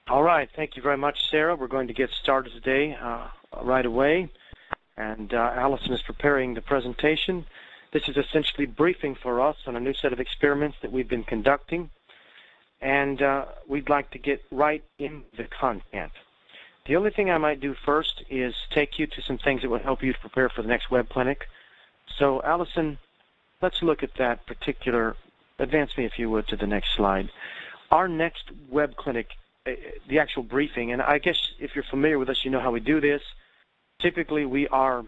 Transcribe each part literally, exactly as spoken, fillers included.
All right. Thank you very much, Sarah. We're going to get started today uh, right away. And uh, Allison is preparing the presentation. This is essentially briefing for us on a new set of experiments that we've been conducting. And uh, we'd like to get right into the content. The only thing I might do first is take you to some things that will help you to prepare for the next web clinic. So, Allison, let's look at that particular. Advance me, if you would, to the next slide. Our next web clinic, uh, the actual briefing, and I guess if you're familiar with us, you know how we do this. Typically, we are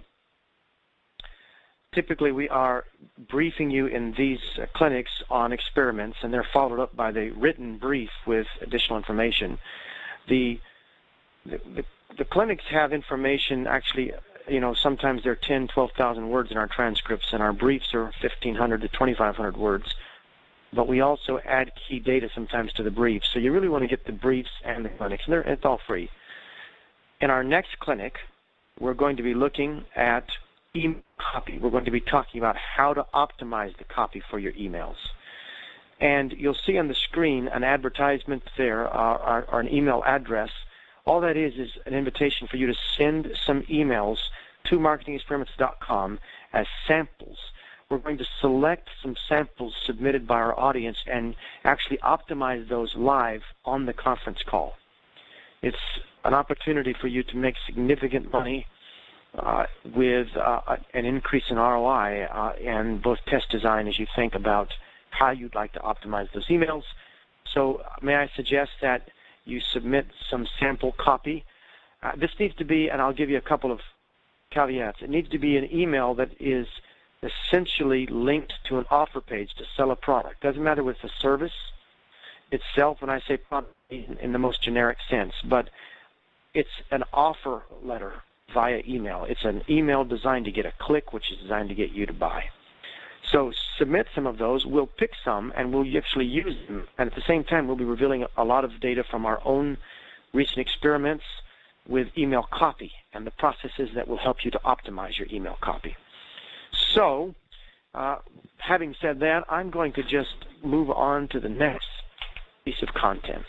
typically we are briefing you in these uh, clinics on experiments, and they're followed up by the written brief with additional information. The the, the, the clinics have information actually. You know, sometimes they're ten, twelve thousand words in our transcripts, and our briefs are fifteen hundred to twenty-five hundred words. But we also add key data sometimes to the briefs. So you really want to get the briefs and the clinics, and it's all free. In our next clinic, we're going to be looking at email copy. We're going to be talking about how to optimize the copy for your emails. And you'll see on the screen an advertisement there, uh, or, or an email address. All that is is an invitation for you to send some emails to marketing experiments dot com as samples. We're going to select some samples submitted by our audience and actually optimize those live on the conference call. It's an opportunity for you to make significant money uh, with uh, an increase in R O I uh, and both test design as you think about how you'd like to optimize those emails. So may I suggest that you submit some sample copy. Uh, this needs to be, and I'll give you a couple of caveats, it needs to be an email that is essentially linked to an offer page to sell a product. Doesn't matter with the service itself, when I say product in, in the most generic sense, but it's an offer letter via email. It's an email designed to get a click, which is designed to get you to buy. So submit some of those. We'll pick some, and we'll actually use them. And at the same time, we'll be revealing a lot of data from our own recent experiments with email copy and the processes that will help you to optimize your email copy. So, uh, having said that, I'm going to just move on to the next piece of content.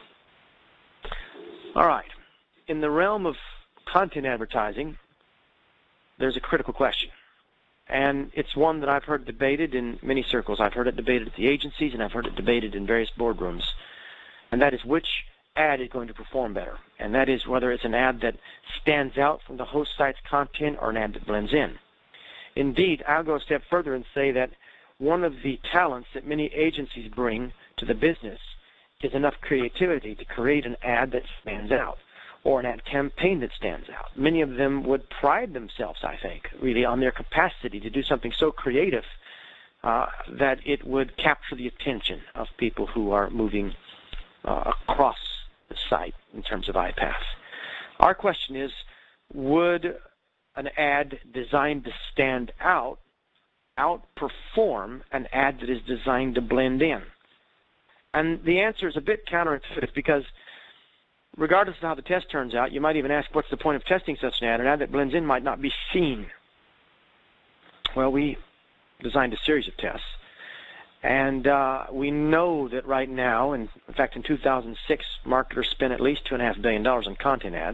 All right. In the realm of content advertising, there's a critical question. And it's one that I've heard debated in many circles. I've heard it debated at the agencies, and I've heard it debated in various boardrooms. And that is which ad is going to perform better. And that is whether it's an ad that stands out from the host site's content or an ad that blends in. Indeed, I'll go a step further and say that one of the talents that many agencies bring to the business is enough creativity to create an ad that stands out, or an ad campaign that stands out. Many of them would pride themselves, I think, really on their capacity to do something so creative uh, that it would capture the attention of people who are moving uh, across the site in terms of I PATH. Our question is, would an ad designed to stand out outperform an ad that is designed to blend in? And the answer is a bit counterintuitive, because regardless of how the test turns out, you might even ask, what's the point of testing such an ad? An ad that blends in might not be seen. Well, we designed a series of tests, and uh, we know that right now, and in fact in two thousand six, marketers spent at least two point five billion dollars on content ads.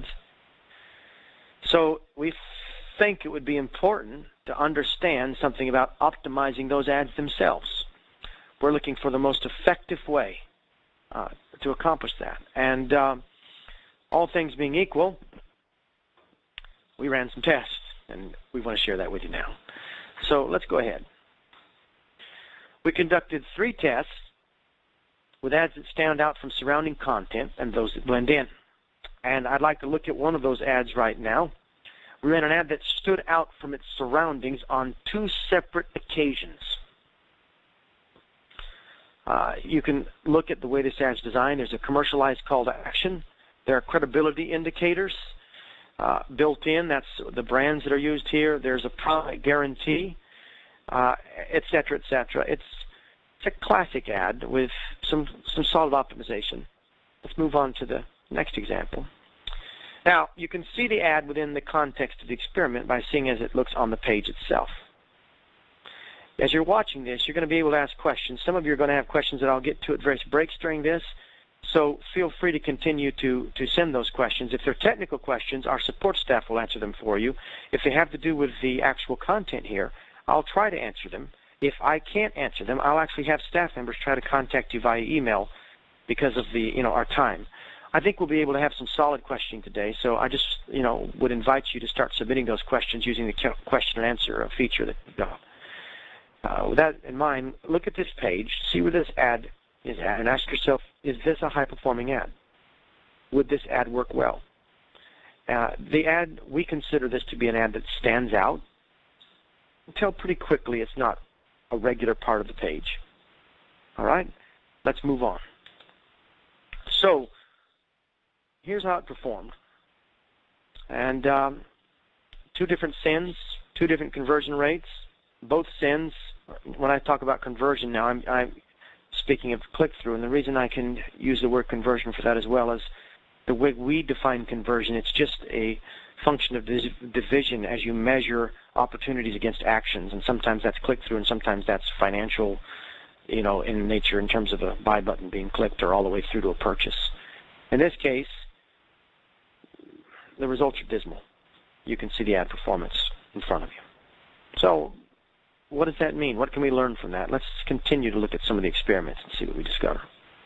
So we think it would be important to understand something about optimizing those ads themselves. We're looking for the most effective way uh, to accomplish that. And uh, all things being equal, we ran some tests, and we want to share that with you now. So let's go ahead. We conducted three tests with ads that stand out from surrounding content and those that blend in. And I'd like to look at one of those ads right now. We ran an ad that stood out from its surroundings on two separate occasions. Uh, you can look at the way this ad is designed. There's a commercialized call to action. There are credibility indicators uh, built in. That's the brands that are used here. There's a product guarantee, uh, et cetera, et cetera. It's, it's a classic ad with some, some solid optimization. Let's move on to the next example. Now, you can see the ad within the context of the experiment by seeing as it looks on the page itself. As you're watching this, you're going to be able to ask questions. Some of you are going to have questions that I'll get to at various breaks during this. So feel free to continue to, to send those questions. If they're technical questions, our support staff will answer them for you. If they have to do with the actual content here, I'll try to answer them. If I can't answer them, I'll actually have staff members try to contact you via email because of the, you know, our time. I think we'll be able to have some solid questioning today, so I just, you know, would invite you to start submitting those questions using the question and answer feature that we've got. Uh, with that in mind, look at this page, see where this ad is at, and ask yourself, is this a high-performing ad? Would this ad work well? Uh, the ad, we consider this to be an ad that stands out until pretty quickly it's not a regular part of the page. All right? Let's move on. So, here's how it performed. And um, two different sends, two different conversion rates, both sends. When I talk about conversion now, I'm, I'm speaking of click-through, and the reason I can use the word conversion for that as well is the way we define conversion, it's just a function of division as you measure opportunities against actions, and sometimes that's click-through and sometimes that's financial, you know, in nature in terms of a buy button being clicked or all the way through to a purchase. In this case, the results are dismal. You can see the ad performance in front of you. So, what does that mean? What can we learn from that? Let's continue to look at some of the experiments and see what we discover.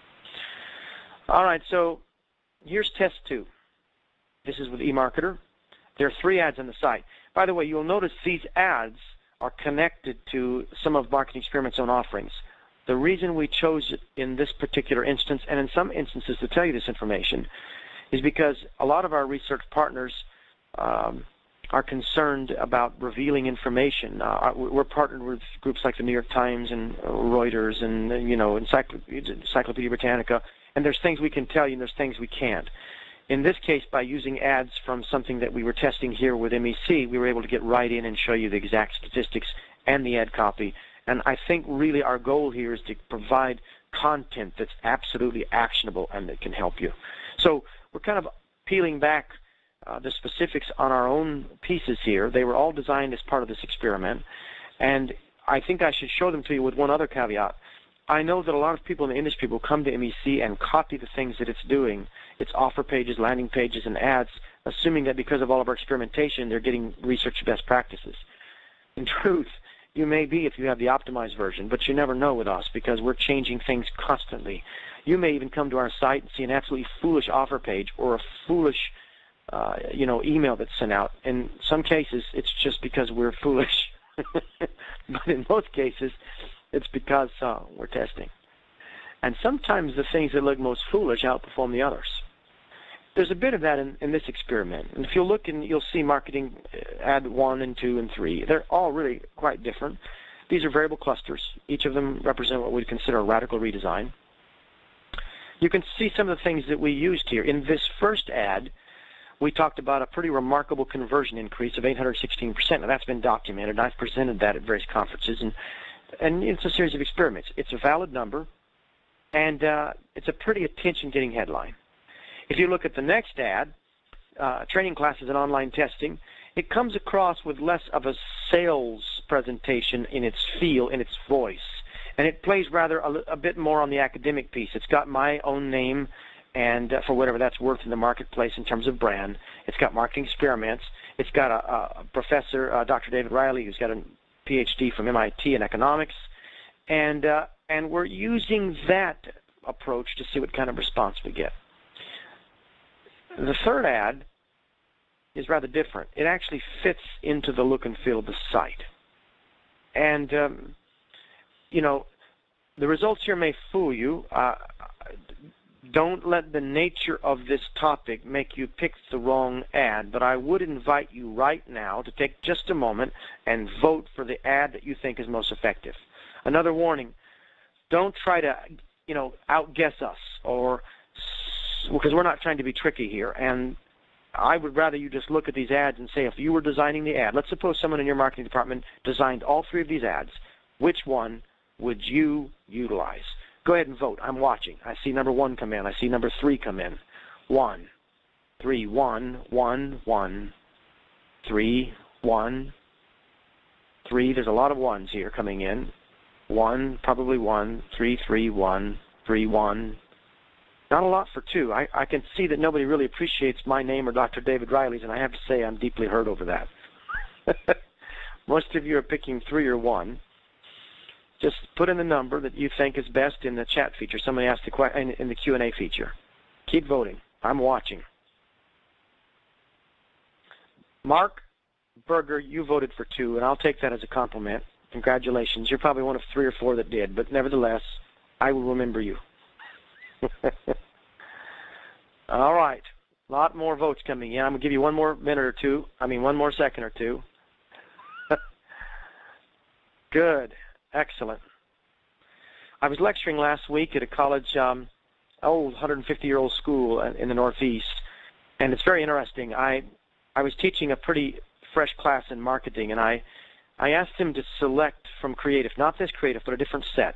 All right, so here's test two. This is with eMarketer. There are three ads on the site. By the way, you'll notice these ads are connected to some of Marketing Experiment's own offerings. The reason we chose it in this particular instance, and in some instances to tell you this information, is because a lot of our research partners um, are concerned about revealing information. Uh, we're partnered with groups like the New York Times and Reuters and, you know, Encyclopedia Britannica, and there's things we can tell you and there's things we can't. In this case, by using ads from something that we were testing here with M E C, we were able to get right in and show you the exact statistics and the ad copy. And I think really our goal here is to provide content that's absolutely actionable and that can help you. So we're kind of peeling back Uh, the specifics on our own pieces here. They were all designed as part of this experiment, and I think I should show them to you with one other caveat. I know that a lot of people in the industry will come to M E C and copy the things that it's doing, its offer pages, landing pages, and ads, assuming that because of all of our experimentation, they're getting research best practices. In truth, you may be if you have the optimized version, but you never know with us because we're changing things constantly. You may even come to our site and see an absolutely foolish offer page or a foolish Uh, you know, email that's sent out. In some cases, it's just because we're foolish. But in most cases, it's because uh, we're testing. And sometimes the things that look most foolish outperform the others. There's a bit of that in, in this experiment. And if you look, and you'll see marketing ad one and two and three. They're all really quite different. These are variable clusters. Each of them represent what we'd consider a radical redesign. You can see some of the things that we used here. In this first ad, we talked about a pretty remarkable conversion increase of eight hundred sixteen percent. Now, that's been documented. I've presented that at various conferences, and, and it's a series of experiments. It's a valid number, and uh, it's a pretty attention-getting headline. If you look at the next ad, uh, training classes and online testing, it comes across with less of a sales presentation in its feel, in its voice, and it plays rather a, a bit more on the academic piece. It's got my own name, and uh, for whatever that's worth in the marketplace in terms of brand. It's got Marketing Experiments. It's got a, a professor, uh, Doctor David Riley, who's got a P H D from M I T in economics, and uh, and we're using that approach to see what kind of response we get. The third ad is rather different. It actually fits into the look and feel of the site, and um, you know, the results here may fool you. Uh, Don't let the nature of this topic make you pick the wrong ad, but I would invite you right now to take just a moment and vote for the ad that you think is most effective. Another warning, don't try to, you know, outguess us, or because we're not trying to be tricky here. And I would rather you just look at these ads and say, if you were designing the ad, let's suppose someone in your marketing department designed all three of these ads, which one would you utilize? Go ahead and vote. I'm watching. I see number one come in. I see number three come in. One, three, one, one, one, three, one, three. There's a lot of ones here coming in. One, probably one, three, three, one, three, one, Not a lot for two. I, I can see that nobody really appreciates my name or Doctor David Riley's, and I have to say I'm deeply hurt over that. Most of you are picking three or one. Just put in the number that you think is best in the chat feature. Somebody asked the question in the Q and A feature. Keep voting. I'm watching. Mark Berger, you voted for two, and I'll take that as a compliment. Congratulations. You're probably one of three or four that did, but nevertheless, I will remember you. All right. A lot more votes coming in. I'm going to give you one more minute or two. I mean, one more second or two. Good. Excellent. I was lecturing last week at a college, um, old one hundred fifty-year-old school in the Northeast, and it's very interesting. I I was teaching a pretty fresh class in marketing, and I, I asked them to select from creative, not this creative, but a different set.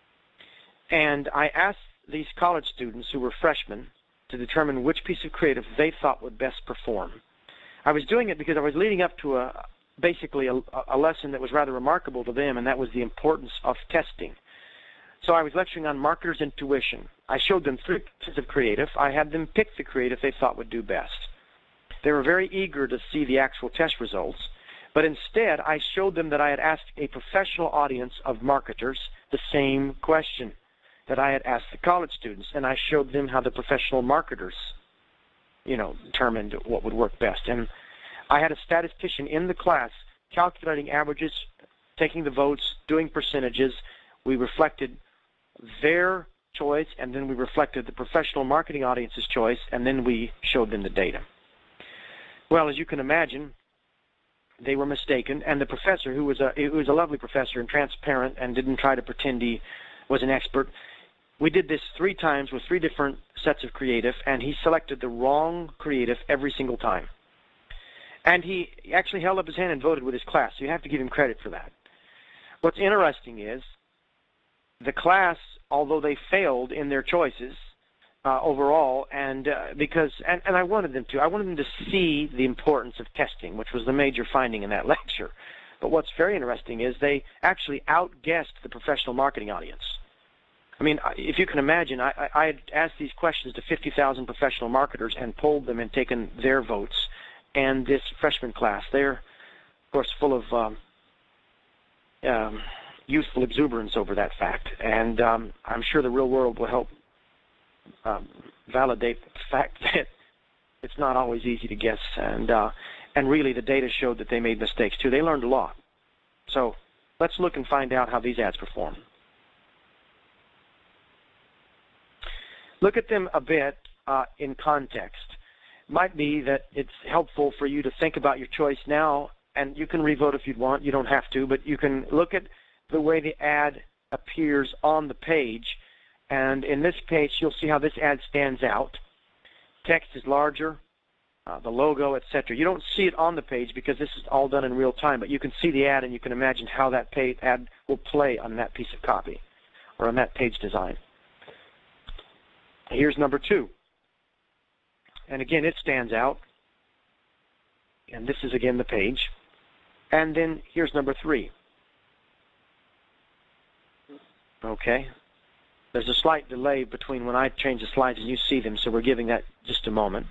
And I asked these college students who were freshmen to determine which piece of creative they thought would best perform. I was doing it because I was leading up to a basically a, a lesson that was rather remarkable to them, and that was the importance of testing. So I was lecturing on marketers' intuition. I showed them three pieces of creative. I had them pick the creative they thought would do best. They were very eager to see the actual test results, but instead I showed them that I had asked a professional audience of marketers the same question that I had asked the college students, and I showed them how the professional marketers, you know, determined what would work best. And I had a statistician in the class calculating averages, taking the votes, doing percentages. We reflected their choice, and then we reflected the professional marketing audience's choice, and then we showed them the data. Well, as you can imagine, they were mistaken, and the professor, who was a, who was a lovely professor and transparent and didn't try to pretend he was an expert, we did this three times with three different sets of creative, and he selected the wrong creative every single time. And he actually held up his hand and voted with his class, so you have to give him credit for that. What's interesting is the class, although they failed in their choices uh, overall, and uh, because, and, and I wanted them to, I wanted them to see the importance of testing, which was the major finding in that lecture. But what's very interesting is they actually outguessed the professional marketing audience. I mean, if you can imagine, I, I had asked these questions to fifty thousand professional marketers and polled them and taken their votes. And this freshman class, they're, of course, full of um, um, youthful exuberance over that fact. And um, I'm sure the real world will help um, validate the fact that it's not always easy to guess. And, uh, and really, the data showed that they made mistakes, too. They learned a lot. So let's look and find out how these ads perform. Look at them a bit uh, in context. Might be that it's helpful for you to think about your choice now, and you can revote if you want. You don't have to, but you can look at the way the ad appears on the page, and in this page you'll see how this ad stands out. Text is larger, uh, the logo, et cetera. You don't see it on the page because this is all done in real time, but you can see the ad and you can imagine how that page ad will play on that piece of copy or on that page design. Here's number two. And again, it stands out. And this is, again, the page. And then here's number three. Okay. There's a slight delay between when I change the slides and you see them, so we're giving that just a moment.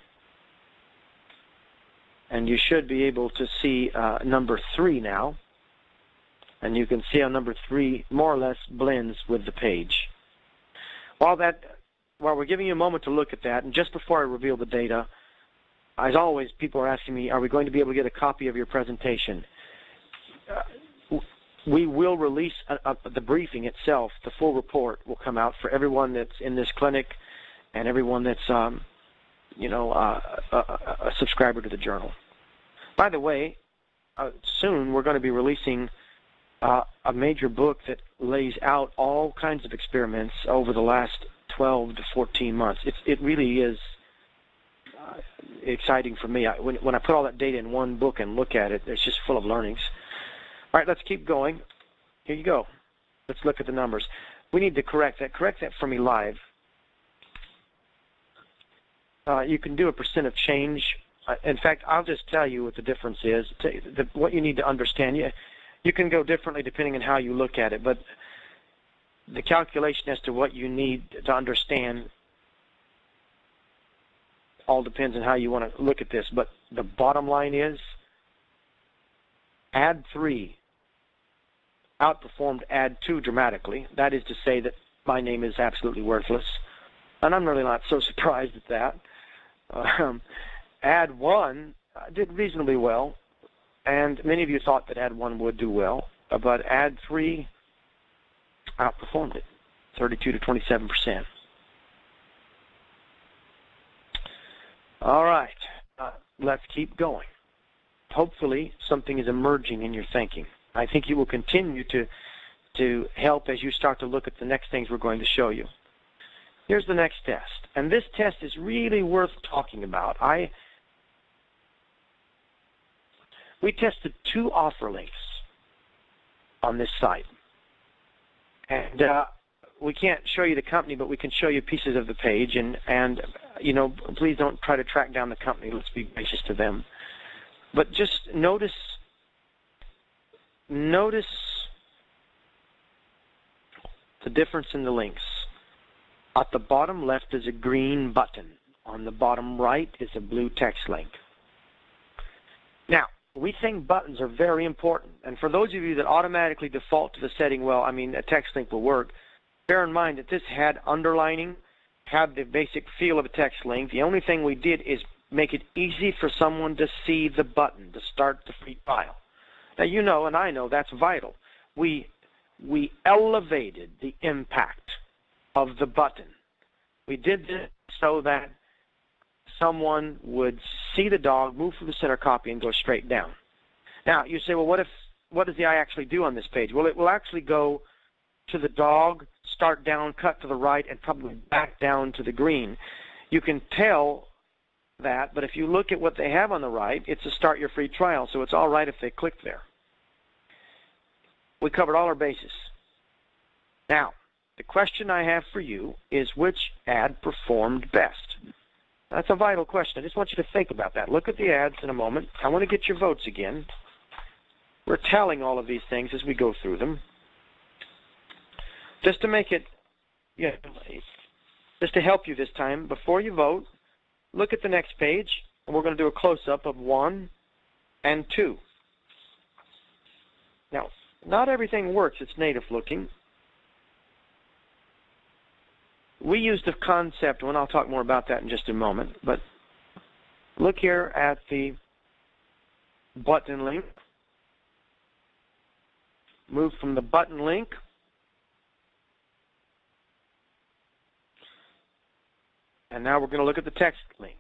And you should be able to see uh, number three now. And you can see how number three more or less blends with the page. While that... While we're giving you a moment to look at that, and just before I reveal the data, as always, people are asking me, are we going to be able to get a copy of your presentation? Uh, we will release a, a, the briefing itself. The full report will come out for everyone that's in this clinic and everyone that's, um, you know, uh, a, a subscriber to the journal. By the way, uh, soon we're going to be releasing uh, a major book that lays out all kinds of experiments over the last twelve to fourteen months. It, it really is uh, exciting for me. I, when, when I put all that data in one book and look at it, it's just full of learnings. All right, let's keep going. Here you go. Let's look at the numbers. We need to correct that. Correct that for me live. Uh, you can do a percent of change. Uh, in fact, I'll just tell you what the difference is. The, what you need to understand. You, you can go differently depending on how you look at it, but the calculation as to what you need to understand all depends on how you want to look at this. But the bottom line is ad three outperformed ad two dramatically. That is to say that my name is absolutely worthless. And I'm really not so surprised at that. Um, ad one did reasonably well. And many of you thought that ad one would do well. But ad three outperformed it, thirty-two to twenty-seven percent. All right, uh, let's keep going. Hopefully something is emerging in your thinking. I think you will continue to, to help as you start to look at the next things we're going to show you. Here's the next test, and this test is really worth talking about. I We tested two offer links on this site, and uh, we can't show you the company, but we can show you pieces of the page, and, and you know, please don't try to track down the company. Let's be gracious to them. But just notice, notice the difference in the links. At the bottom left is a green button. On the bottom right is a blue text link. Now, we think buttons are very important. And for those of you that automatically default to the setting, well, I mean, a text link will work, bear in mind that this had underlining, had the basic feel of a text link. The only thing we did is make it easy for someone to see the button, to start the free trial. Now, you know, and I know that's vital. We, we elevated the impact of the button. We did this so that someone would see the dog, move from the center copy, and go straight down. Now, you say, well, what if, what does the eye actually do on this page? Well, it will actually go to the dog, start down, cut to the right, and probably back down to the green. You can tell that, but if you look at what they have on the right, it's a start your free trial, so it's all right if they click there. We covered all our bases. Now, the question I have for you is, which ad performed best? That's a vital question. I just want you to think about that. Look at the ads in a moment. I want to get your votes again. We're tallying all of these things as we go through them. Just to make it, yeah, just to help you this time, before you vote, look at the next page, and we're going to do a close-up of one and two. Now, not everything works. It's native looking. We used the concept, and I'll talk more about that in just a moment, but look here at the button link. Move from the button link and now we're going to look at the text link.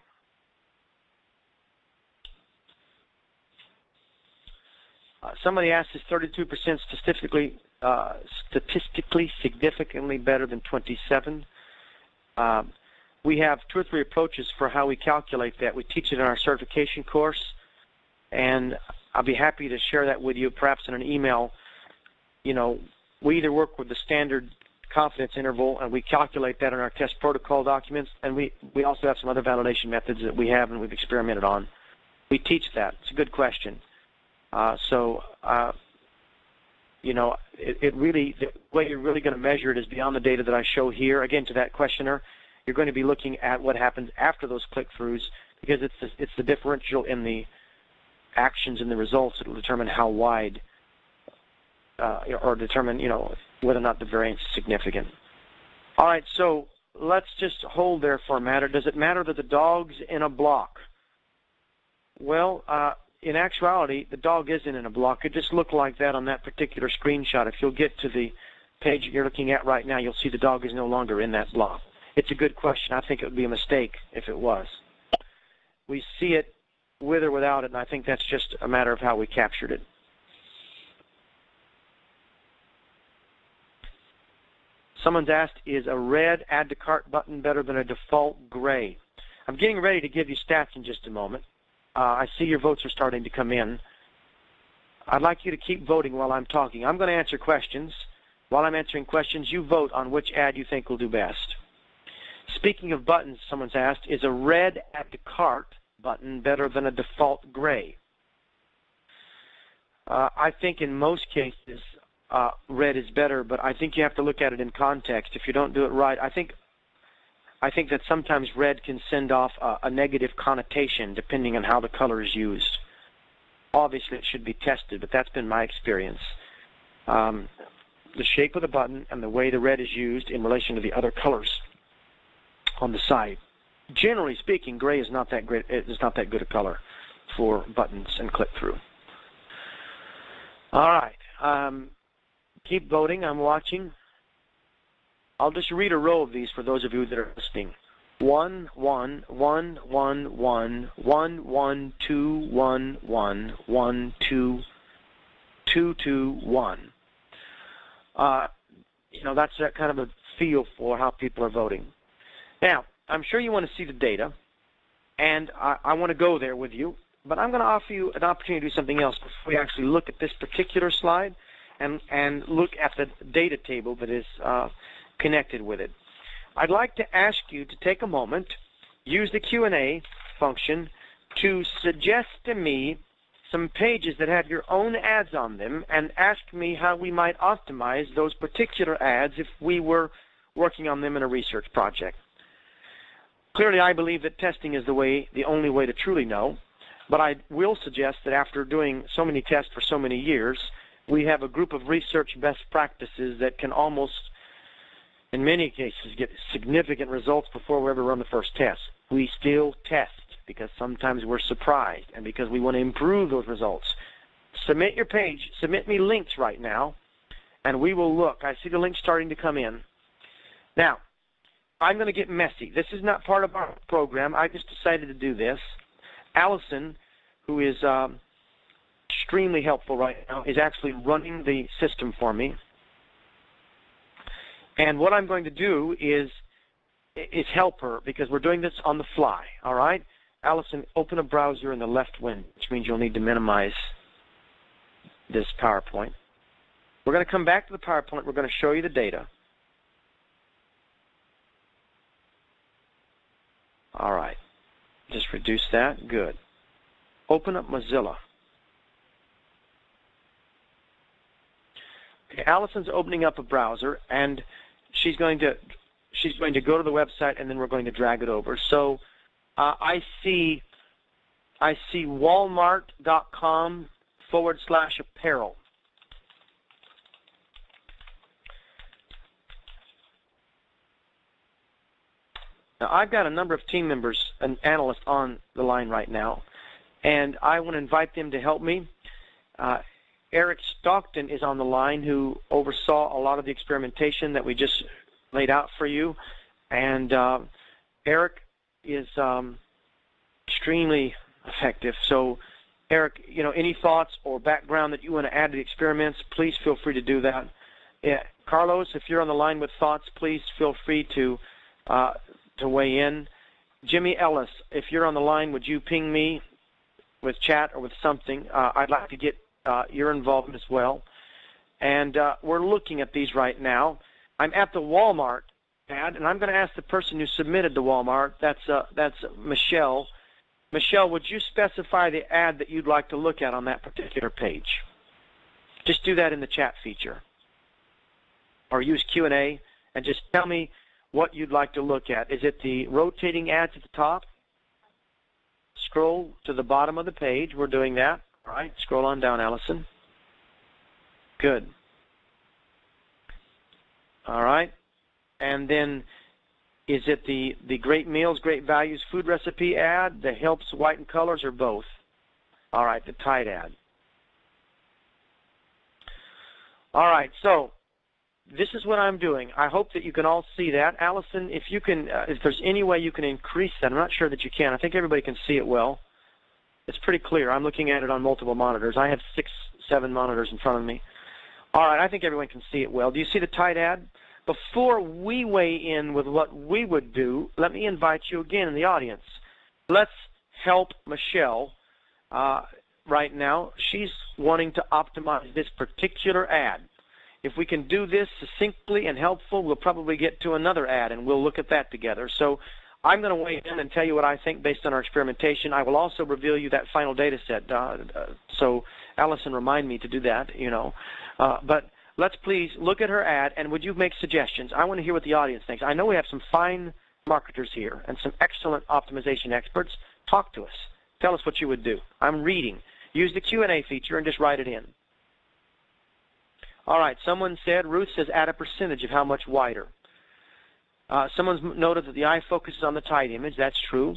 Uh, somebody asked, is thirty-two percent statistically uh, statistically significantly better than twenty-seven? Um, we have two or three approaches for how we calculate that. We teach it in our certification course, and I'll be happy to share that with you, perhaps in an email. You know, we either work with the standard confidence interval, and we calculate that in our test protocol documents, and we, we also have some other validation methods that we have and we've experimented on. We teach that. It's a good question. Uh, so, uh, you know, it, it really, the way you're really going to measure it is beyond the data that I show here. Again, to that questioner, you're going to be looking at what happens after those click-throughs, because it's the, it's the differential in the actions and the results that will determine how wide, uh, or determine, you know, whether or not the variance is significant. All right, so let's just hold there for a matter. Does it matter that the dog's in a block? Well, uh, in actuality, the dog isn't in a block. It just looked like that on that particular screenshot. If you'll get to the page you're looking at right now, you'll see the dog is no longer in that block. It's a good question. I think it would be a mistake if it was. We see it with or without it, and I think that's just a matter of how we captured it. Someone's asked, is a red add to cart button better than a default gray? I'm getting ready to give you stats in just a moment. Uh, I see your votes are starting to come in. I'd like you to keep voting while I'm talking. I'm going to answer questions. While I'm answering questions, you vote on which ad you think will do best. Speaking of buttons, someone's asked, is a red add to cart button better than a default gray? Uh, I think in most cases, uh, red is better, but I think you have to look at it in context. If you don't do it right, I think I think that sometimes red can send off a, a negative connotation depending on how the color is used. Obviously, it should be tested, but that's been my experience. Um, the shape of the button and the way the red is used in relation to the other colors on the side. Generally speaking, gray is not that great. It is not that good a color for buttons and click-through. All right. Um, keep voting. I'm watching. I'll just read a row of these for those of you that are listening. One, one, one, one, one, one, one, two, one, one, one, two, two, two, one. Uh, you know, that's that kind of a feel for how people are voting. Now, I'm sure you want to see the data, and I, I want to go there with you, but I'm going to offer you an opportunity to do something else before we actually look at this particular slide and, and look at the data table that is uh, connected with it. I'd like to ask you to take a moment, use the Q and A function to suggest to me some pages that have your own ads on them and ask me how we might optimize those particular ads if we were working on them in a research project. Clearly, I believe that testing is the way, the only way to truly know, but I will suggest that after doing so many tests for so many years, we have a group of research best practices that can almost, in many cases, get significant results before we ever run the first test. We still test because sometimes we're surprised and because we want to improve those results. Submit your page. Submit me links right now, and we will look. I see the links starting to come in. Now, I'm going to get messy. This is not part of our program. I just decided to do this. Allison, who is um, extremely helpful right now, is actually running the system for me. And what I'm going to do is, is help her because we're doing this on the fly, all right? Allison, open a browser in the left window, which means you'll need to minimize this PowerPoint. We're going to come back to the PowerPoint. We're going to show you the data. All right. Just reduce that. Good. Open up Mozilla. Okay, Allison's opening up a browser, and she's going to she's going to go to the website, and then we're going to drag it over. So uh, I see I see Walmart.com forward slash apparel. Now, I've got a number of team members and analysts on the line right now, and I want to invite them to help me. Uh, Eric Stockton is on the line, who oversaw a lot of the experimentation that we just laid out for you. And uh, Eric is um, extremely effective. So, Eric, you know, any thoughts or background that you want to add to the experiments, please feel free to do that. Yeah, Carlos, if you're on the line with thoughts, please feel free to uh, to weigh in. Jimmy Ellis, if you're on the line, would you ping me with chat or with something? Uh, I'd like to get uh, your involvement as well. And uh, we're looking at these right now. I'm at the Walmart ad, and I'm going to ask the person who submitted to Walmart. That's uh, that's Michelle. Michelle, would you specify the ad that you'd like to look at on that particular page? Just do that in the chat feature, or use Q and A and just tell me what you'd like to look at. Is it the rotating ads at the top? Scroll to the bottom of the page. We're doing that. All right, scroll on down, Allison. Good. All right. And then is it the, the Great Meals, Great Values food recipe ad, the Helps Whiten Colors, or both? All right, the Tide ad. All right, so this is what I'm doing. I hope that you can all see that. Allison, if you can, uh, if there's any way you can increase that, I'm not sure that you can. I think everybody can see it well. It's pretty clear. I'm looking at it on multiple monitors. I have six, seven monitors in front of me. All right, I think everyone can see it well. Do you see the Tide ad? Before we weigh in with what we would do, let me invite you again in the audience. Let's help Michelle uh, right now. She's wanting to optimize this particular ad. If we can do this succinctly and helpful, we'll probably get to another ad, and we'll look at that together. So I'm going to weigh in and tell you what I think based on our experimentation. I will also reveal you that final data set. Uh, uh, so Allison, remind me to do that, you know. Uh, but let's please look at her ad, and would you make suggestions? I want to hear what the audience thinks. I know we have some fine marketers here and some excellent optimization experts. Talk to us. Tell us what you would do. I'm reading. Use the Q and A feature and just write it in. All right, someone said, Ruth says, add a percentage of how much wider. Uh, someone's noted that the eye focuses on the tight image. That's true.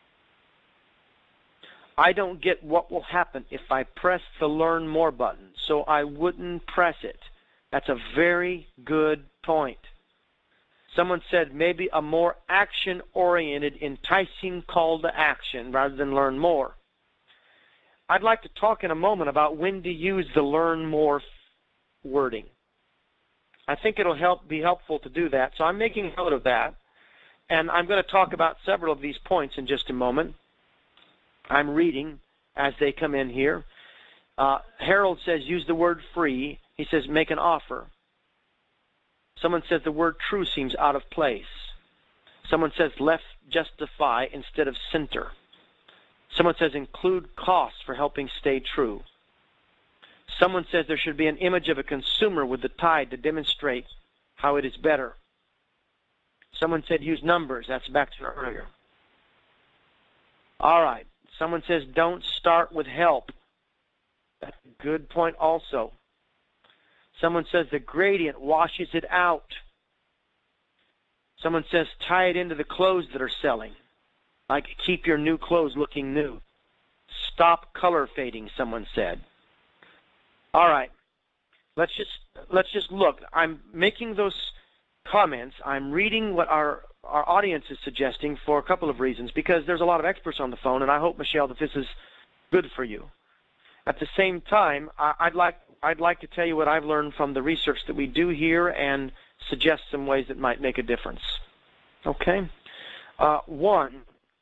I don't get what will happen if I press the Learn More button, so I wouldn't press it. That's a very good point. Someone said maybe a more action-oriented, enticing call to action rather than learn more. I'd like to talk in a moment about when to use the Learn More wording. I think it'll help be helpful to do that, so I'm making note of that. And I'm going to talk about several of these points in just a moment. I'm reading as they come in here. Uh, Harold says use the word free. He says make an offer. Someone says the word true seems out of place. Someone says left justify instead of center. Someone says include costs for helping stay true. Someone says there should be an image of a consumer with the tide to demonstrate how it is better. Someone said use numbers. That's back to earlier. All right. Someone says don't start with help. That's a good point also. Someone says the gradient washes it out. Someone says tie it into the clothes that are selling. Like keep your new clothes looking new. Stop color fading, someone said. All right. Let's just let's just look. I'm making those comments. I'm reading what our our audience is suggesting for a couple of reasons, because there's a lot of experts on the phone, and I hope, Michelle, that this is good for you. At the same time, I'd like I'd like to tell you what I've learned from the research that we do here and suggest some ways that might make a difference. Okay? Uh, one,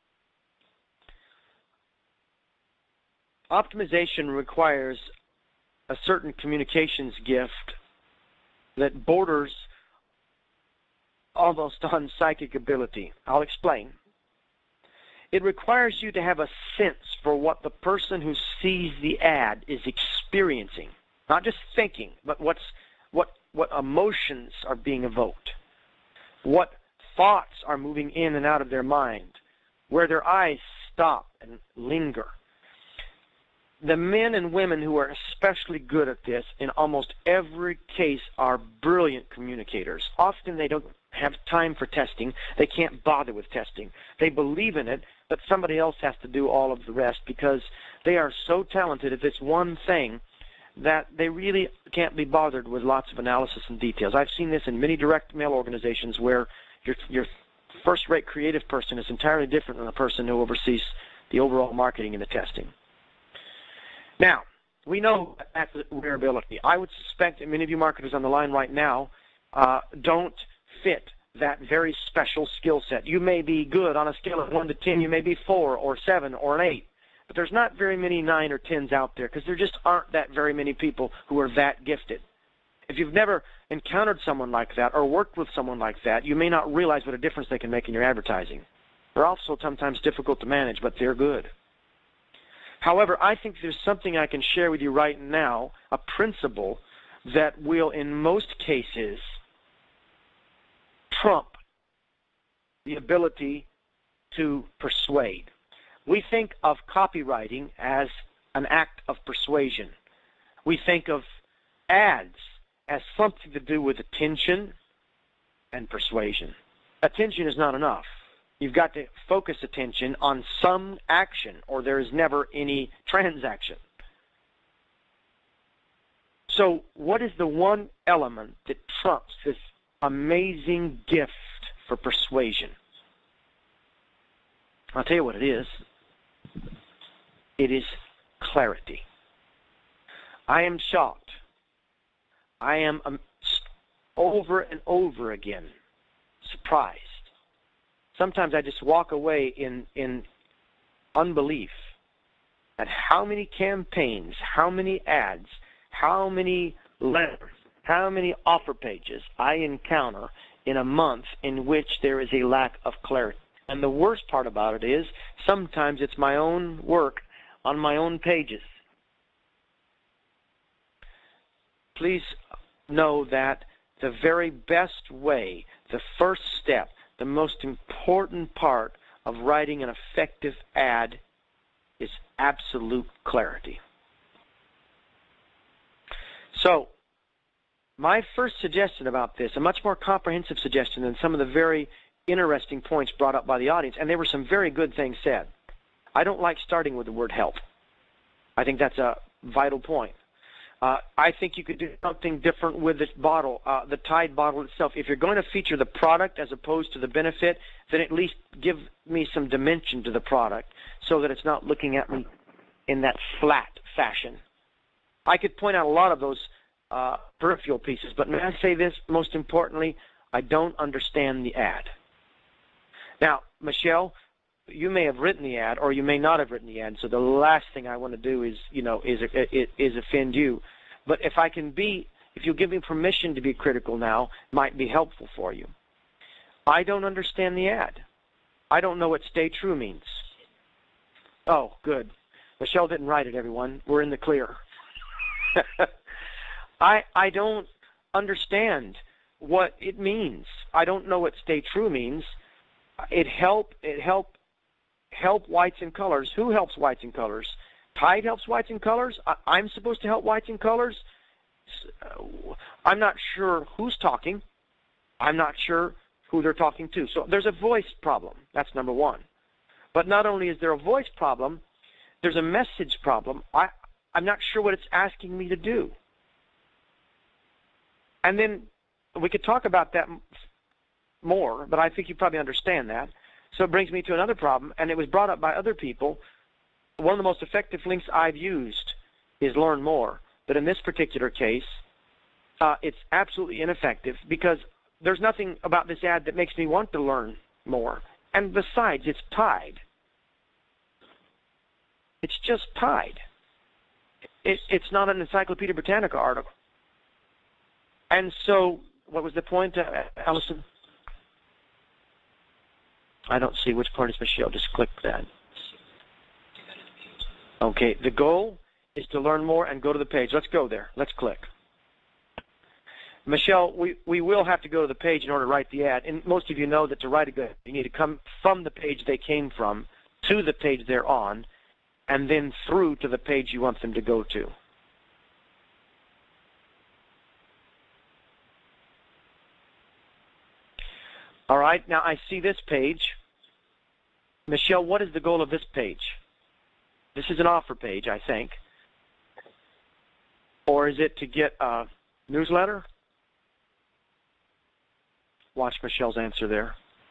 optimization requires a certain communications gift that borders almost on psychic ability. I'll explain. It requires you to have a sense for what the person who sees the ad is experiencing. Not just thinking, but what's, what, what emotions are being evoked. What thoughts are moving in and out of their mind. Where their eyes stop and linger. The men and women who are especially good at this in almost every case are brilliant communicators. Often they don't have time for testing. They can't bother with testing. They believe in it, but somebody else has to do all of the rest because they are so talented at this one thing that they really can't be bothered with lots of analysis and details. I've seen this in many direct mail organizations where your, your first-rate creative person is entirely different than the person who oversees the overall marketing and the testing. Now, we know that's a rare ability. I would suspect that many of you marketers on the line right now uh, don't fit that very special skill set. You may be good on a scale of one to ten. You may be four or seven or an eight. But there's not very many nine or tens out there because there just aren't that very many people who are that gifted. If you've never encountered someone like that or worked with someone like that, you may not realize what a difference they can make in your advertising. They're also sometimes difficult to manage, but they're good. However, I think there's something I can share with you right now, a principle that will, in most cases, trump the ability to persuade. We think of copywriting as an act of persuasion. We think of ads as something to do with attention and persuasion. Attention is not enough. You've got to focus attention on some action, or there is never any transaction. So what is the one element that trumps this amazing gift for persuasion? I'll tell you what it is. It is clarity. I am shocked. I am um, over and over again surprised. Sometimes I just walk away in, in unbelief at how many campaigns, how many ads, how many letters, how many offer pages I encounter in a month in which there is a lack of clarity. And the worst part about it is sometimes it's my own work on my own pages. Please know that the very best way, the first step, the most important part of writing an effective ad is absolute clarity. So, my first suggestion about this, a much more comprehensive suggestion than some of the very interesting points brought up by the audience, and there were some very good things said. I don't like starting with the word help. I think that's a vital point. Uh, I think you could do something different with this bottle, uh, the Tide bottle itself. If you're going to feature the product as opposed to the benefit, then at least give me some dimension to the product so that it's not looking at me in that flat fashion. I could point out a lot of those uh, peripheral pieces, but may I say this, most importantly, I don't understand the ad. Now, Michelle, you may have written the ad, or you may not have written the ad. So the last thing I want to do is, you know, is is offend you. But if I can be, if you give me permission to be critical now, it might be helpful for you. I don't understand the ad. I don't know what "stay true" means. Oh, good. Michelle didn't write it. Everyone, we're in the clear. I I don't understand what it means. I don't know what "stay true" means. It help. It help. Help whites and colors. Who helps whites and colors? Tide helps whites and colors. I, I'm supposed to help whites and colors. I'm not sure who's talking. I'm not sure who they're talking to. So there's a voice problem. That's number one. But not only is there a voice problem, there's a message problem. I, I'm not sure what it's asking me to do. And then we could talk about that more, but I think you probably understand that. So it brings me to another problem, and it was brought up by other people. One of the most effective links I've used is Learn More. But in this particular case, uh, it's absolutely ineffective because there's nothing about this ad that makes me want to learn more. And besides, it's Tide. It's just Tide. It, it's not an Encyclopedia Britannica article. And so, what was the point, uh, Allison? I don't see which part is Michelle. Just click that. Okay, the goal is to learn more and go to the page. Let's go there. Let's click. Michelle, we, we will have to go to the page in order to write the ad. And most of you know that to write a good ad, you need to come from the page they came from to the page they're on, and then through to the page you want them to go to. All right, now I see this page. Michelle, what is the goal of this page? This is an offer page, I think. Or is it to get a newsletter? Watch Michelle's answer there.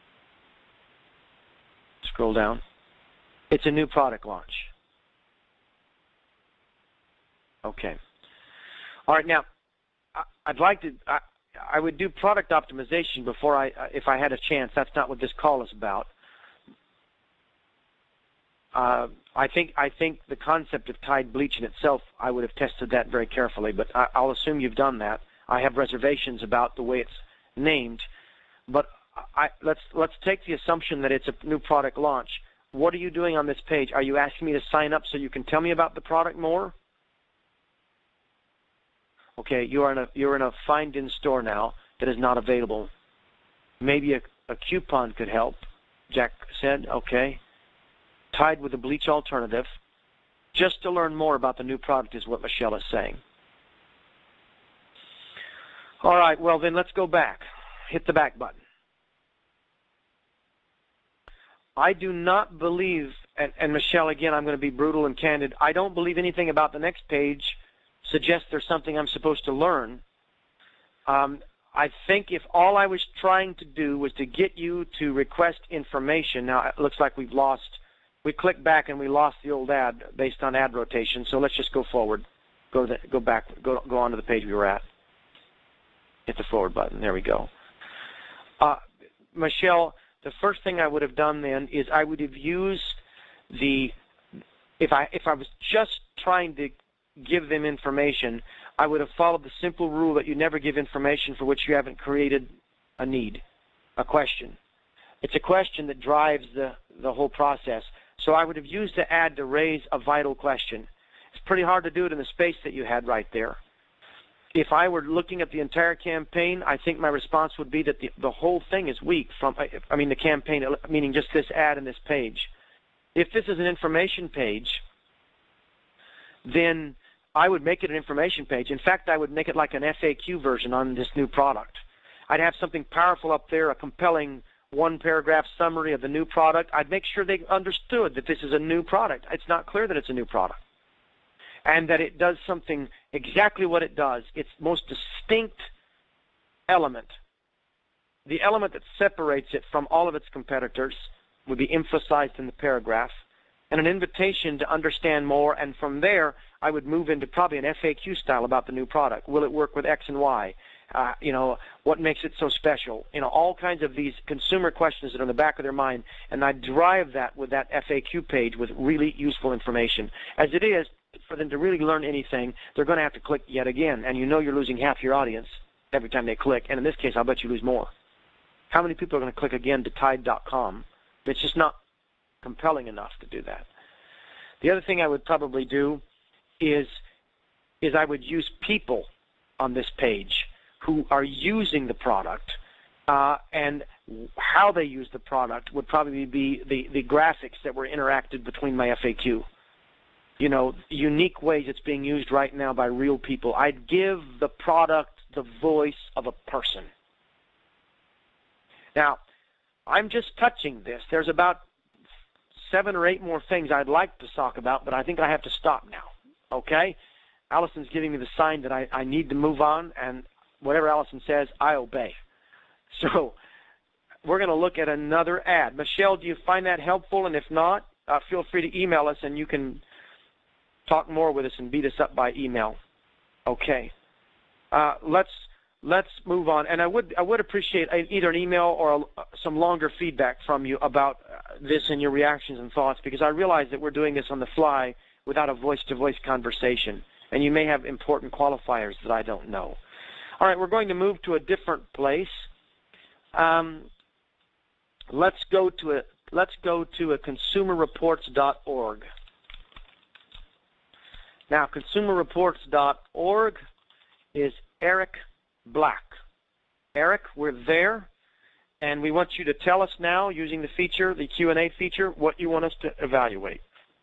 Scroll down. It's a new product launch. Okay. All right, now, I'd like to... I, I would do product optimization before I, if I had a chance. That's not what this call is about. Uh, I think I think the concept of Tide bleach in itself, I would have tested that very carefully, but I, I'll assume you've done that. I have reservations about the way it's named, but I, let's let's take the assumption that it's a new product launch. What are you doing on this page? Are you asking me to sign up so you can tell me about the product more? Okay, you are in a you're in a find in store now that is not available. Maybe a, a coupon could help. Jack said, okay. Tide with a bleach alternative. Just to learn more about the new product is what Michelle is saying. All right, well then let's go back. Hit the back button. I do not believe, and, and Michelle, again, I'm going to be brutal and candid, I don't believe anything about the next page suggests there's something I'm supposed to learn. Um, I think if all I was trying to do was to get you to request information, now it looks like we've lost, we clicked back and we lost the old ad based on ad rotation, so let's just go forward. Go, to the, go back, go, go on to the page we were at. Hit the forward button, there we go. Uh, Michelle, the first thing I would have done then is I would have used the, if I, if I was just trying to give them information, I would have followed the simple rule that you never give information for which you haven't created a need, a question. It's a question that drives the, the whole process. So I would have used the ad to raise a vital question. It's pretty hard to do it in the space that you had right there. if I were looking at the entire campaign, I think my response would be that the, the whole thing is weak. From I mean the campaign, meaning just this ad and this page. If this is an information page, then I would make it an information page. In fact, I would make it like an F A Q version on this new product. I'd have something powerful up there, a compelling one-paragraph summary of the new product. I'd make sure they understood that this is a new product. It's not clear that it's a new product, and that it does something exactly what it does. Its most distinct element, the element that separates it from all of its competitors, would be emphasized in the paragraph, and an invitation to understand more. And from there, I would move into probably an F A Q style about the new product. Will it work with X and Y? Uh, you know, what makes it so special? You know, all kinds of these consumer questions that are in the back of their mind, and I drive that with that F A Q page with really useful information. As it is, for them to really learn anything, they're going to have to click yet again, and you know you're losing half your audience every time they click, and in this case, I'll bet you lose more. How many people are going to click again to Tide dot com? It's just not compelling enough to do that. The other thing I would probably do is, is I would use people on this page who are using the product, uh, and how they use the product would probably be the, the graphics that were interacted between my F A Q. You know, unique ways it's being used right now by real people. I'd give the product the voice of a person. Now, I'm just touching this. There's about seven or eight more things I'd like to talk about, but I think I have to stop now, okay? Allison's giving me the sign that I, I need to move on, and whatever Allison says, I obey. So we're going to look at another ad. Michelle, do you find that helpful? And if not, uh, feel free to email us, and you can talk more with us and beat us up by email. Okay. Uh, let's let's move on. And I would I would appreciate either an email or a, some longer feedback from you about this and your reactions and thoughts, because I realize that we're doing this on the fly without a voice-to-voice conversation, and you may have important qualifiers that I don't know. All right, we're going to move to a different place. Um, let's go to a let's go to a consumer reports dot org. Now, consumer reports dot org is Eric Black. Eric, we're there, and we want you to tell us now, using the feature, the Q and A feature, what you want us to evaluate.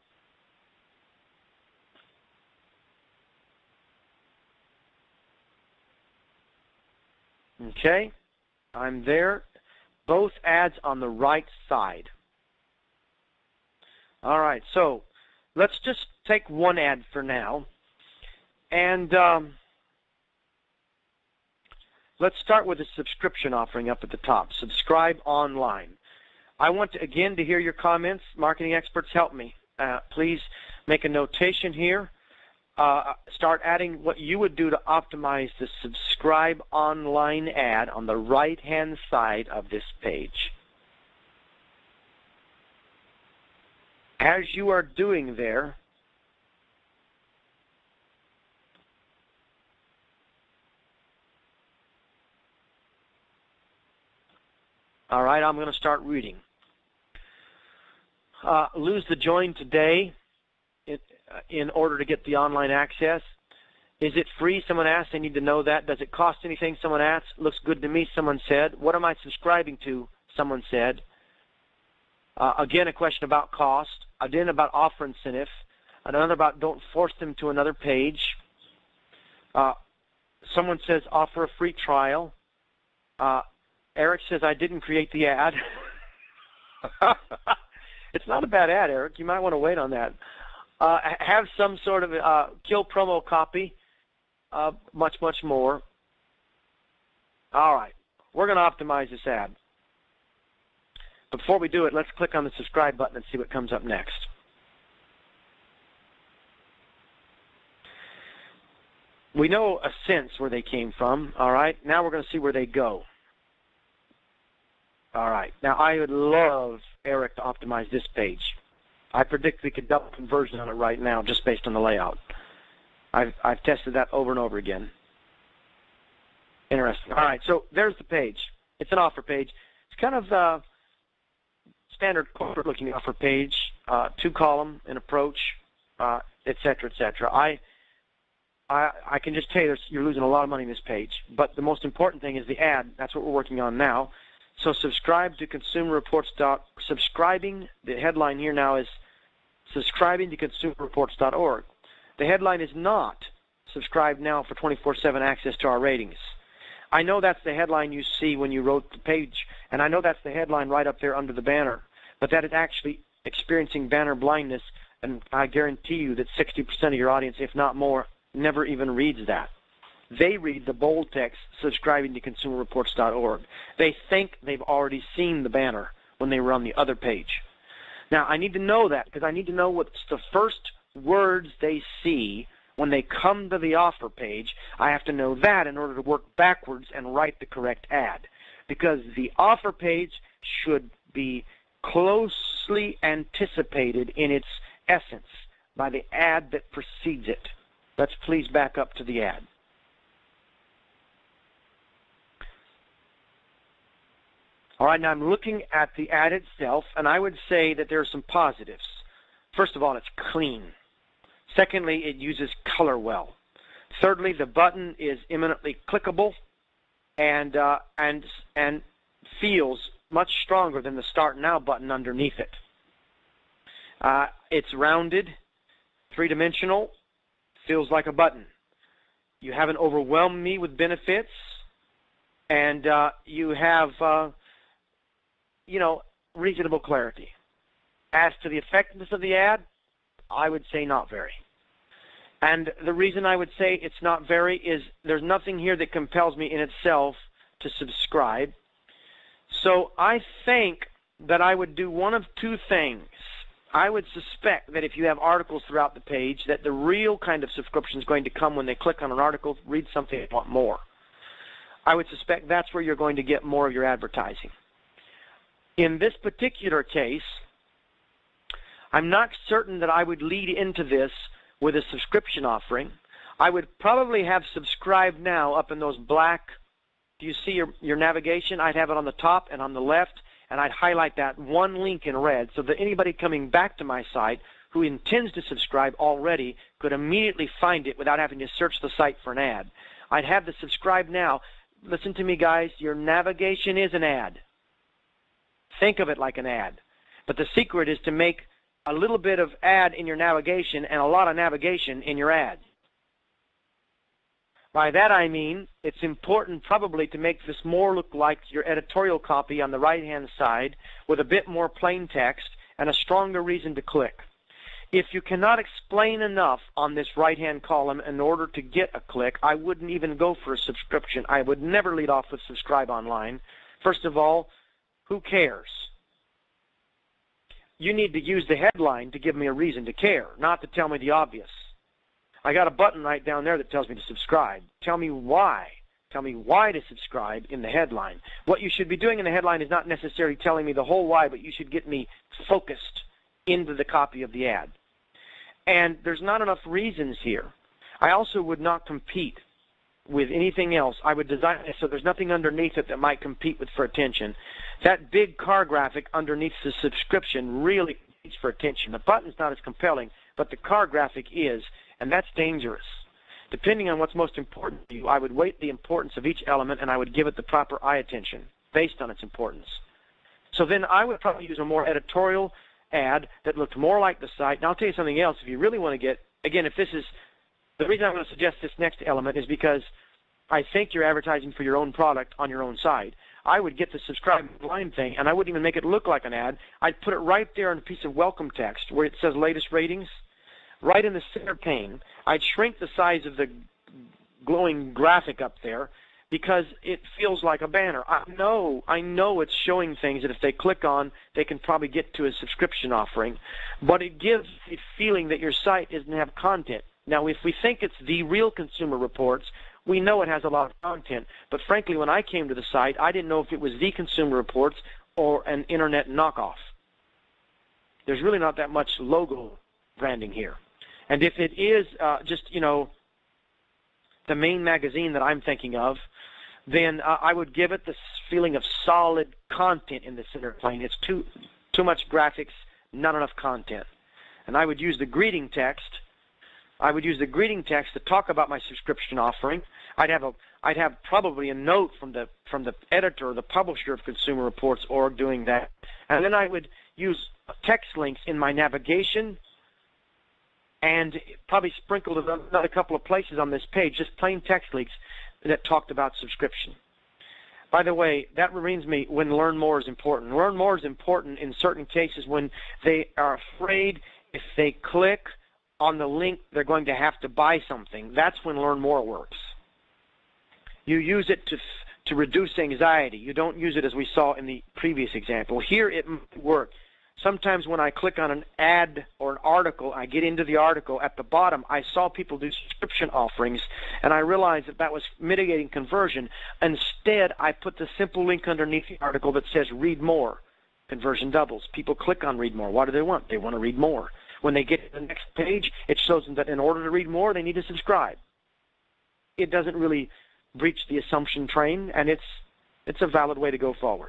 Okay, I'm there. Both ads on the right side. All right, so let's just take one ad for now, and um, let's start with the subscription offering up at the top. Subscribe online. I want to, again, to hear your comments. Marketing experts, help me. Uh, please make a notation here. Uh, start adding what you would do to optimize the subscribe online ad on the right-hand side of this page. As you are doing there, all right, I'm going to start reading. Uh, lose the join today in, uh, in order to get the online access. Is it free? Someone asked. I need to know that. Does it cost anything? Someone asked. Looks good to me, someone said. What am I subscribing to? Someone said. Uh, again, a question about cost. Again, about offer incentive. Another about don't force them to another page. Uh, someone says offer a free trial. Uh, Eric says I didn't create the ad. It's not a bad ad, Eric. You might want to wait on that. Uh, have some sort of uh, kill promo copy. Uh, much, much more. All right. We're going to optimize this ad. Before we do it, let's click on the subscribe button and see what comes up next. We know a sense where they came from, all right? Now we're going to see where they go. All right. Now, I would love Eric to optimize this page. I predict we could double conversion on it right now just based on the layout. I've, I've tested that over and over again. Interesting. All right, so there's the page. It's an offer page. It's kind of uh, standard corporate-looking offer page, uh, two-column, an approach, uh, et cetera, et cetera. I, I, I can just tell you you're losing a lot of money on this page. But the most important thing is the ad. That's what we're working on now. So subscribe to Consumer Reports. Subscribing, the headline here now is subscribing to Consumer Reports dot org. The headline is not subscribe now for twenty-four seven access to our ratings. I know that's the headline you see when you wrote the page, and I know that's the headline right up there under the banner, but that is actually experiencing banner blindness, and I guarantee you that sixty percent of your audience, if not more, never even reads that. They read the bold text, subscribing to Consumer Reports dot org. They think they've already seen the banner when they were on the other page. Now, I need to know that because I need to know what's the first words they see when they come to the offer page. I have to know that in order to work backwards and write the correct ad, because the offer page should be closely anticipated in its essence by the ad that precedes it. Let's please back up to the ad. All right, now I'm looking at the ad itself, and I would say that there are some positives. First of all, it's clean. Secondly, it uses color well. Thirdly, the button is eminently clickable and uh, and and feels much stronger than the Start Now button underneath it. Uh, it's rounded, three-dimensional, feels like a button. You haven't overwhelmed me with benefits, and uh, you have, uh, you know, reasonable clarity. As to the effectiveness of the ad, I would say not very. And the reason I would say it's not very is there's nothing here that compels me in itself to subscribe. So I think that I would do one of two things. I would suspect that if you have articles throughout the page, that the real kind of subscription is going to come when they click on an article, read something, and want more. I would suspect that's where you're going to get more of your advertising. In this particular case, I'm not certain that I would lead into this with a subscription offering. I would probably have subscribe now up in those black, do you see your, your navigation? I'd have it on the top and on the left, and I'd highlight that one link in red so that anybody coming back to my site who intends to subscribe already could immediately find it without having to search the site for an ad. I'd have the subscribe now. Listen to me, guys. Your navigation is an ad. Think of it like an ad. But the secret is to make a little bit of ad in your navigation and a lot of navigation in your ad. By that I mean it's important probably to make this more look like your editorial copy on the right-hand side with a bit more plain text and a stronger reason to click. If you cannot explain enough on this right-hand column in order to get a click, I wouldn't even go for a subscription. I would never lead off with subscribe online. First of all, who cares? You need to use the headline to give me a reason to care, not to tell me the obvious. I got a button right down there that tells me to subscribe. Tell me why. Tell me why to subscribe in the headline. What you should be doing in the headline is not necessarily telling me the whole why, but you should get me focused into the copy of the ad. And there's not enough reasons here. I also would not compete with anything else. I would design it so there's nothing underneath it that might compete with for attention. That big car graphic underneath the subscription really competes for attention. The button's not as compelling, but the car graphic is, and that's dangerous. Depending on what's most important to you, I would weight the importance of each element and I would give it the proper eye attention based on its importance. So then I would probably use a more editorial ad that looked more like the site. And I'll tell you something else. If you really want to get, again, if this is, the reason I'm going to suggest this next element is because I think you're advertising for your own product on your own site. I would get the subscribe line thing, and I wouldn't even make it look like an ad. I'd put it right there in a piece of welcome text where it says latest ratings, right in the center pane. I'd shrink the size of the glowing graphic up there because it feels like a banner. I know, I know it's showing things that if they click on, they can probably get to a subscription offering, but it gives a feeling that your site doesn't have content. Now, if we think it's the real Consumer Reports, we know it has a lot of content, but frankly, when I came to the site, I didn't know if it was the Consumer Reports or an internet knockoff. There's really not that much logo branding here. And if it is uh, just, you know, the main magazine that I'm thinking of, then uh, I would give it this feeling of solid content in the center plane. It's too, too much graphics, not enough content. And I would use the greeting text I would use the greeting text to talk about my subscription offering. I'd have a I'd have probably a note from the from the editor or the publisher of Consumer Reports org doing that. And then I would use text links in my navigation and probably sprinkled another couple of places on this page, just plain text links that talked about subscription. By the way, that reminds me when Learn More is important. Learn More is important in certain cases when they are afraid if they click on the link they're going to have to buy something. That's when Learn More works. You use it to to reduce anxiety. You don't use it as we saw in the previous example. Here it might work. Sometimes when I click on an ad or an article, I get into the article. At the bottom, I saw people do subscription offerings, and I realized that that was mitigating conversion. Instead, I put the simple link underneath the article that says read more. Conversion doubles. People click on read more. What do they want? They want to read more. When they get to the next page, it shows them that in order to read more, they need to subscribe. It doesn't really breach the assumption train, and it's it's a valid way to go forward.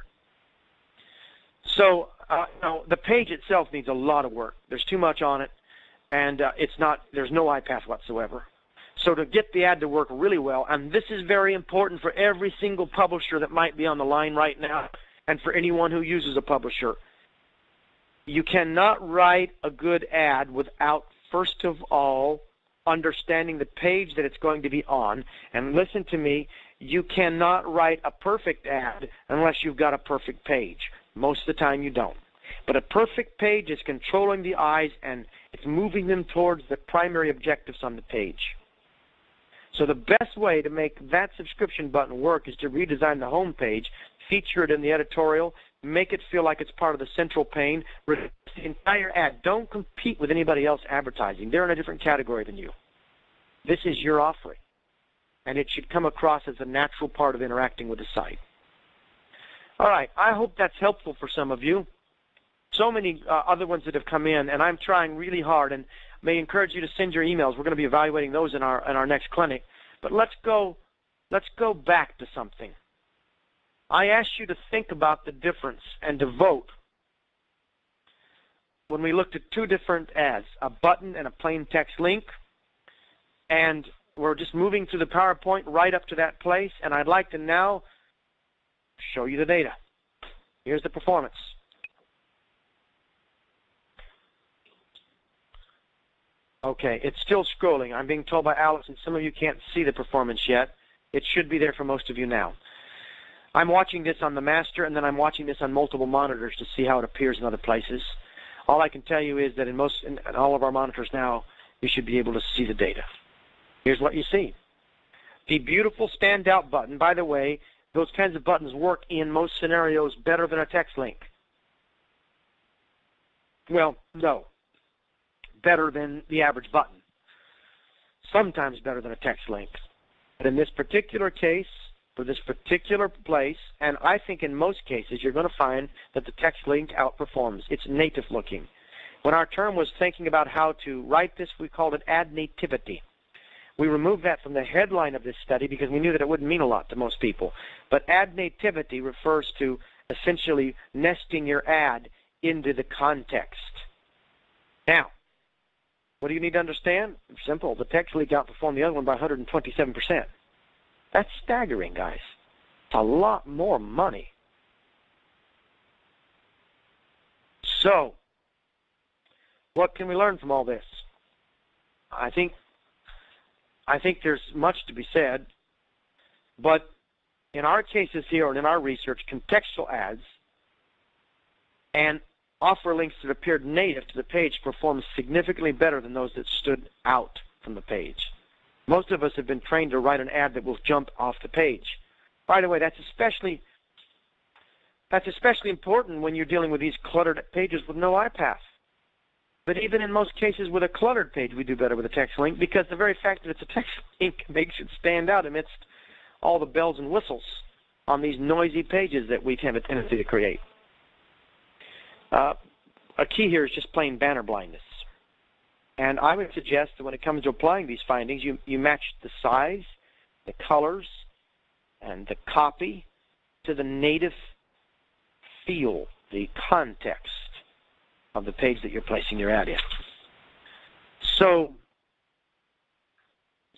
So uh, you know, the page itself needs a lot of work. There's too much on it, and uh, it's not. There's no iPath whatsoever. So to get the ad to work really well, and this is very important for every single publisher that might be on the line right now, and for anyone who uses a publisher, you cannot write a good ad without, first of all, understanding the page that it's going to be on. And listen to me, you cannot write a perfect ad unless you've got a perfect page. Most of the time you don't. But a perfect page is controlling the eyes and it's moving them towards the primary objectives on the page. So the best way to make that subscription button work is to redesign the home page, feature it in the editorial, make it feel like it's part of the central pane, reduce the entire ad. Don't compete with anybody else advertising. They're in a different category than you. This is your offering, and it should come across as a natural part of interacting with the site. All right, I hope that's helpful for some of you. So many uh, other ones that have come in, and I'm trying really hard, and may encourage you to send your emails. We're going to be evaluating those in our in our next clinic. But let's go let's go back to something. I asked you to think about the difference and to vote when we looked at two different ads, a button and a plain text link. And we're just moving through the PowerPoint right up to that place, and I'd like to now show you the data. Here's the performance. Okay, it's still scrolling. I'm being told by Alice, and some of you can't see the performance yet. It should be there for most of you now. I'm watching this on the master, and then I'm watching this on multiple monitors to see how it appears in other places. All I can tell you is that in most, in all of our monitors now, you should be able to see the data. Here's what you see. The beautiful standout button. By the way, those kinds of buttons work in most scenarios better than a text link. Well, no. Better than the average button. Sometimes better than a text link. But in this particular case, for this particular place, and I think in most cases, you're going to find that the text link outperforms. It's native looking. When our term was thinking about how to write this, we called it ad nativity. We removed that from the headline of this study because we knew that it wouldn't mean a lot to most people. But ad nativity refers to essentially nesting your ad into the context. Now, what do you need to understand? Simple. The text link outperformed the other one by one hundred twenty-seven percent. That's staggering, guys. It's a lot more money. So, what can we learn from all this? I think I think there's much to be said, but in our cases here and in our research, contextual ads and offer links that appeared native to the page perform significantly better than those that stood out from the page. Most of us have been trained to write an ad that will jump off the page. By the way, that's especially that's especially important when you're dealing with these cluttered pages with no iPath. But even in most cases with a cluttered page, we do better with a text link because the very fact that it's a text link makes it stand out amidst all the bells and whistles on these noisy pages that we have a tendency to create. Uh, a key here is just plain banner blindness. And I would suggest that when it comes to applying these findings, you, you match the size, the colors, and the copy to the native feel, the context of the page that you're placing your ad in. So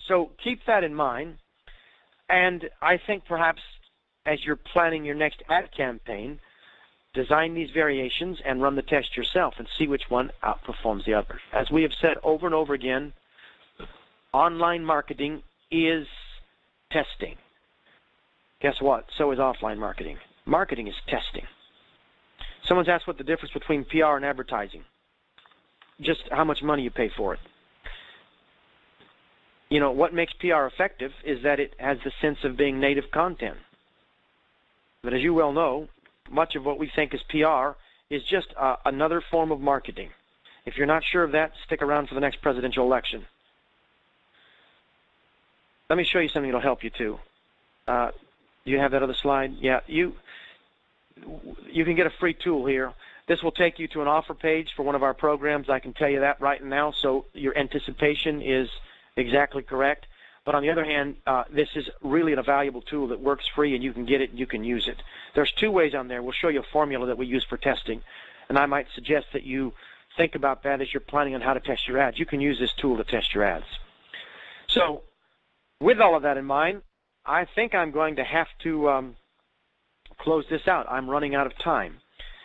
So keep that in mind. And I think perhaps as you're planning your next ad campaign, design these variations and run the test yourself and see which one outperforms the other. As we have said over and over again, online marketing is testing. Guess what? So is offline marketing. Marketing is testing. Someone's asked what the difference between P R and advertising. Just how much money you pay for it. You know, what makes P R effective is that it has the sense of being native content. But as you well know, much of what we think is P R is just uh, another form of marketing. If you're not sure of that, stick around for the next presidential election. Let me show you something that'll help you too. Uh, do you have that other slide? Yeah, you you can get a free tool here. This will take you to an offer page for one of our programs. I can tell you that right now, so your anticipation is exactly correct. But on the other hand, uh, this is really a valuable tool that works free, and you can get it and you can use it. There's two ways on there. We'll show you a formula that we use for testing, and I might suggest that you think about that as you're planning on how to test your ads. You can use this tool to test your ads. So with all of that in mind, I think I'm going to have to um, close this out. I'm running out of time.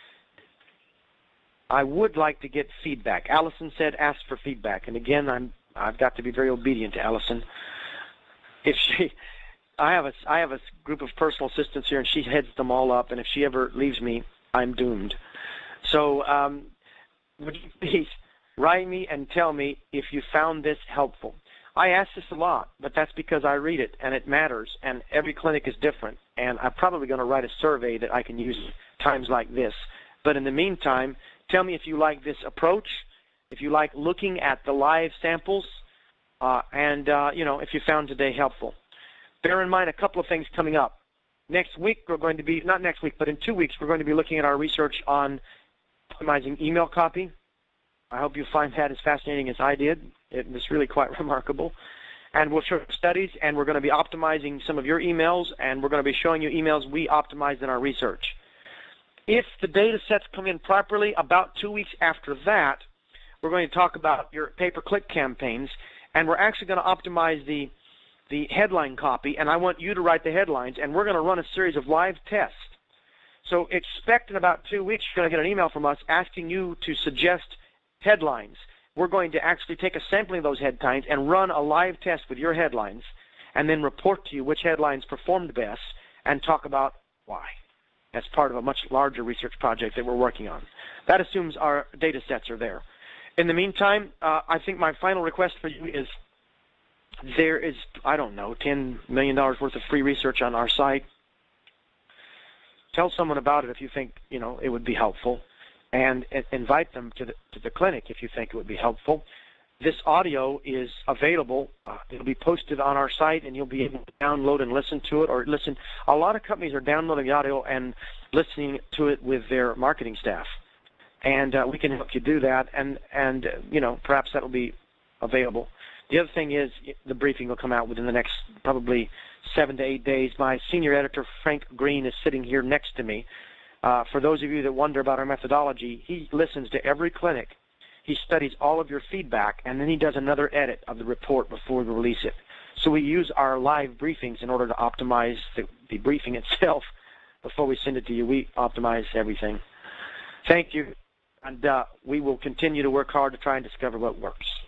I would like to get feedback. Allison said ask for feedback, and again, I'm, I've got to be very obedient to Allison. If she, I have a, I have a group of personal assistants here, and she heads them all up, and if she ever leaves me, I'm doomed. So um, would you please write me and tell me if you found this helpful? I ask this a lot, but that's because I read it, and it matters, and every clinic is different, and I'm probably going to write a survey that I can use times like this. But in the meantime, tell me if you like this approach, if you like looking at the live samples, uh, and, uh, you know, if you found today helpful. Bear in mind a couple of things coming up. Next week, we're going to be, not next week, but in two weeks, we're going to be looking at our research on optimizing email copy. I hope you find that as fascinating as I did. It was really quite remarkable. And we'll show studies, and we're going to be optimizing some of your emails, and we're going to be showing you emails we optimized in our research. If the data sets come in properly, about two weeks after that, we're going to talk about your pay-per-click campaigns, and we're actually going to optimize the, the headline copy, and I want you to write the headlines, and we're going to run a series of live tests. So expect in about two weeks you're going to get an email from us asking you to suggest headlines. We're going to actually take a sampling of those headlines and run a live test with your headlines, and then report to you which headlines performed best and talk about why. That's part of a much larger research project that we're working on. That assumes our data sets are there. In the meantime, uh, I think my final request for you is there is, I don't know, ten million dollars worth of free research on our site. Tell someone about it if you think, you know, it would be helpful, and invite them to the, to the clinic if you think it would be helpful. This audio is available. Uh, it'll be posted on our site, and you'll be able to download and listen to it, or listen. A lot of companies are downloading the audio and listening to it with their marketing staff, and uh, we can help you do that, and, and uh, you know, perhaps that will be available. The other thing is the briefing will come out within the next probably seven to eight days. My senior editor, Frank Green, is sitting here next to me. Uh, for those of you that wonder about our methodology, he listens to every clinic. He studies all of your feedback, and then he does another edit of the report before we release it. So we use our live briefings in order to optimize the, the briefing itself before we send it to you. We optimize everything. Thank you, and uh, we will continue to work hard to try and discover what works.